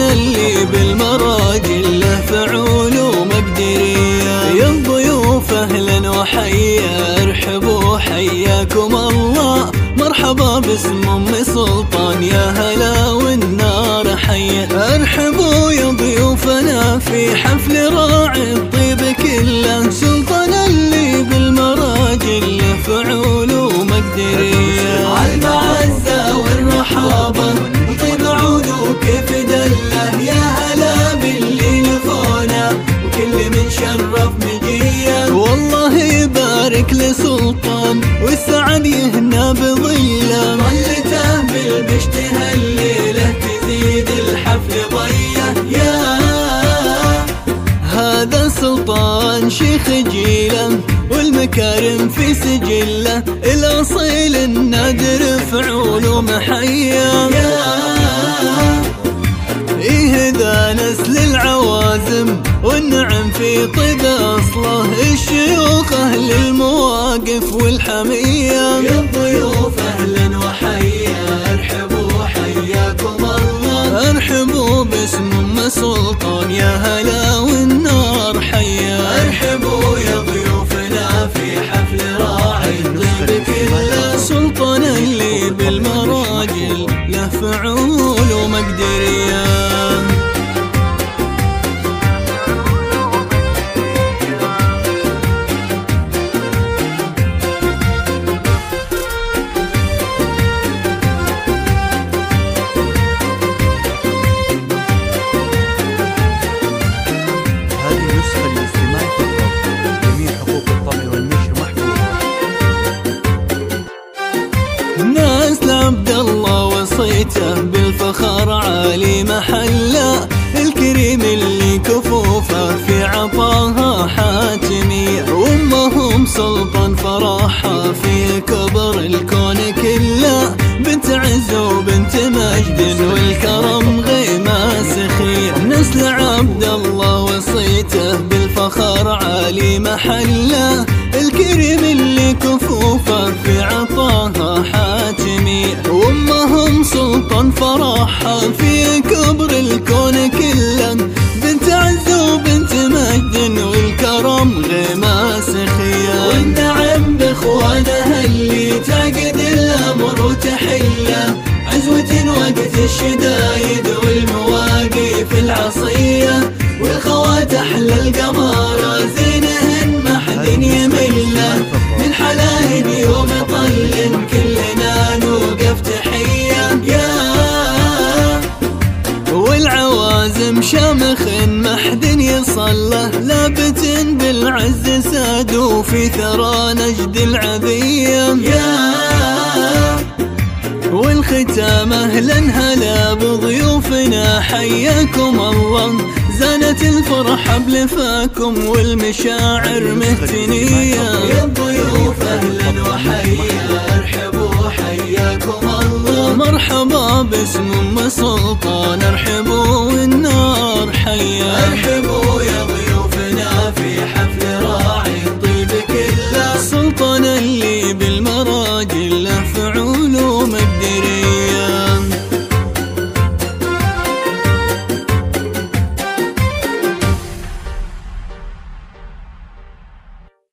اللي بالمراجل له فعول ومقدرية. يا الضيوف أهلا وحيا ارحبوا حياكم الله، مرحبا باسم أم سلطان يا هلا والنار حيا. ارحبوا يا ضيوفنا في حفل راعي الطيب كله، سلطان اللي بالمراجل له فعول ومقدرية. عالمعزة والرحابة طيب عود وكيف دله، يا هلا باللي لفونا وكل من شرف مجيه. والله يبارك لسلطان والسعد يهنى بظله، ظلته بالبشت هالليلة تزيد الحفل ضيه. يا هذا سلطان شيخ جيله والمكارم في سجله، الأصيل النادر فعول ومحيا. إيه ذا نسل العوازم والنعم في طيب أصله، الشيوخ أهل المواقف والحمية. يا الضيوف أهلا وحيا ارحبوا حياكم الله، ارحبوا باسم أم سلطان يا هلا والنار حيا. ارحبوا يا ضيوفنا في حفل راعي الطيب كله، سلطان اللي بالمراجل له فعول ومقدرية. ناس لعبد الله وصيته بالفخر عالي محله، الكريم اللي كفوفه في عطاها حاتمية، وامهم سلطان فرحها في كبر الكون كله، بنت عز وبنت مجد والكرم غيمة سخية. نسل عبد الله وصيته بالفخر عالي محله، الكريم اللي كفوفه في عطاها حاتمية، وامهم سلطان فرحها في كبر الكون كله، بنت عز وبنت مجد والكرم غيمة سخية. والنعم باخوانها اللي تعقد الامر وتحله، عزوة وقت الشدايد والمواقف العصية، والخوات احلى القمارة زينهن ما حد يمله، من حلاهن يوم طل كلنا نوقف تحية. يا والعوازم شامخ ما حد يصله، لابت بالعز سادوا في ثرى نجد العذية. يا والختام اهلا هلا بضيوفنا حياكم الله، زانت الفرحة بلفاكم والمشاعر مهتنية. يا الضيوف اهلا وحيا ارحبوا حياكم الله، مرحبا باسم أم سلطان ارحبوا والنار حيا. ارحبوا